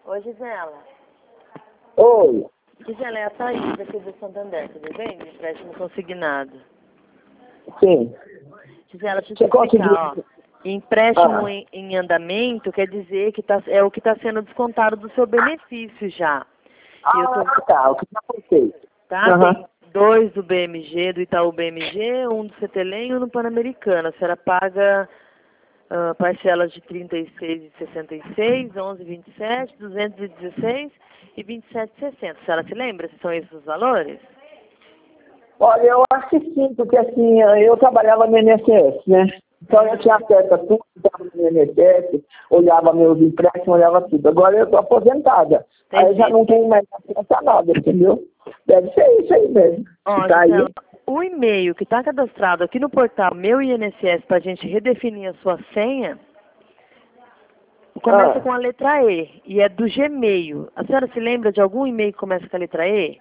Oi, Gisela. Oi. Gisela, é a Thaís aqui do Santander, tudo bem? De empréstimo consignado. Sim. Gisela, deixa eu te Você explicar, conseguiu? ó. Empréstimo em andamento quer dizer que é o que está sendo descontado do seu benefício já. E eu tô, Tá. O que já foi feito? tá? Tem 2 do BMG, do Itaú BMG, um do CTLM e um do Pan-Americano. A senhora paga parcelas de 36,66, 11,27, 216 e 27,60. A senhora se lembra se são esses os valores? Olha, eu acho que sim, porque assim, eu trabalhava no INSS, né? Então eu tinha acesso a tudo, estava no INSS, olhava meus empréstimos, olhava tudo. Agora eu estou aposentada. Aí eu já não tenho mais acesso a nada, entendeu? Deve ser isso aí mesmo. Ó, Tá Gisela, aí. o e-mail que está cadastrado aqui no portal Meu INSS para a gente redefinir a sua senha começa com a letra E é do Gmail. A senhora se lembra de algum e-mail que começa com a letra E?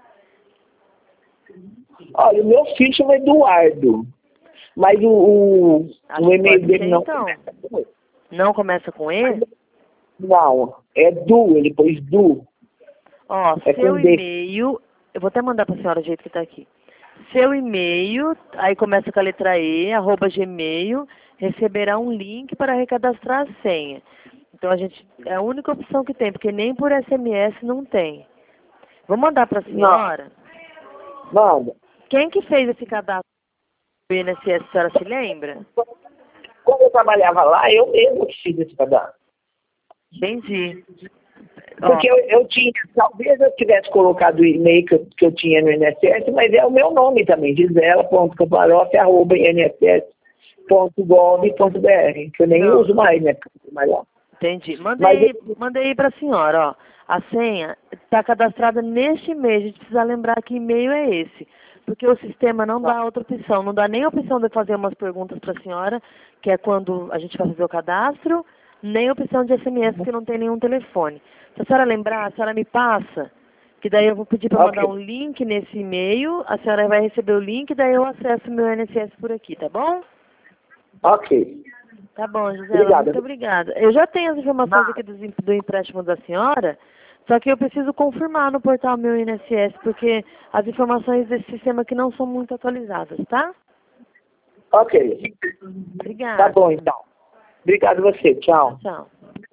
Olha, o meu filho chama Eduardo, mas o e-mail dele não começa com E. Não começa com E? Não, é Du, ele pôs Du. Ó, É seu com D. e-mail, eu vou até mandar para a senhora do jeito que está aqui. Seu e-mail, aí começa com a letra E, @gmail, receberá um link para recadastrar a senha. Então é a única opção que tem, porque nem por SMS não tem. Vou mandar para a senhora. Manda. Quem que fez esse cadastro do INSS, a senhora se lembra? Quando eu trabalhava lá, eu mesmo que fiz esse cadastro. Entendi. Porque eu tinha, talvez eu tivesse colocado o e-mail que eu tinha no INSS, mas é o meu nome também, gisela.camaroff@inss.gov.br, que eu nem uso mais, né? Mais lá. Entendi. Mandei aí para a senhora, ó. A senha está cadastrada neste e-mail. A gente precisa lembrar que e-mail é esse. Porque o sistema não dá outra opção. Não dá nem a opção de fazer umas perguntas para a senhora, que é quando a gente vai fazer o cadastro, nem a opção de SMS, porque não tem nenhum telefone. Se a senhora lembrar, a senhora me passa, que daí eu vou pedir para mandar um link nesse e-mail, a senhora vai receber o link, daí eu acesso o meu INSS por aqui, tá bom? Ok. Tá bom, Gisela, Obrigada. muito obrigada. Eu já tenho as informações aqui do empréstimo da senhora, só que eu preciso confirmar no portal Meu INSS, porque as informações desse sistema aqui não são muito atualizadas, tá? Ok. Obrigada. Tá bom, então. Obrigado a você. Tchau. Tchau.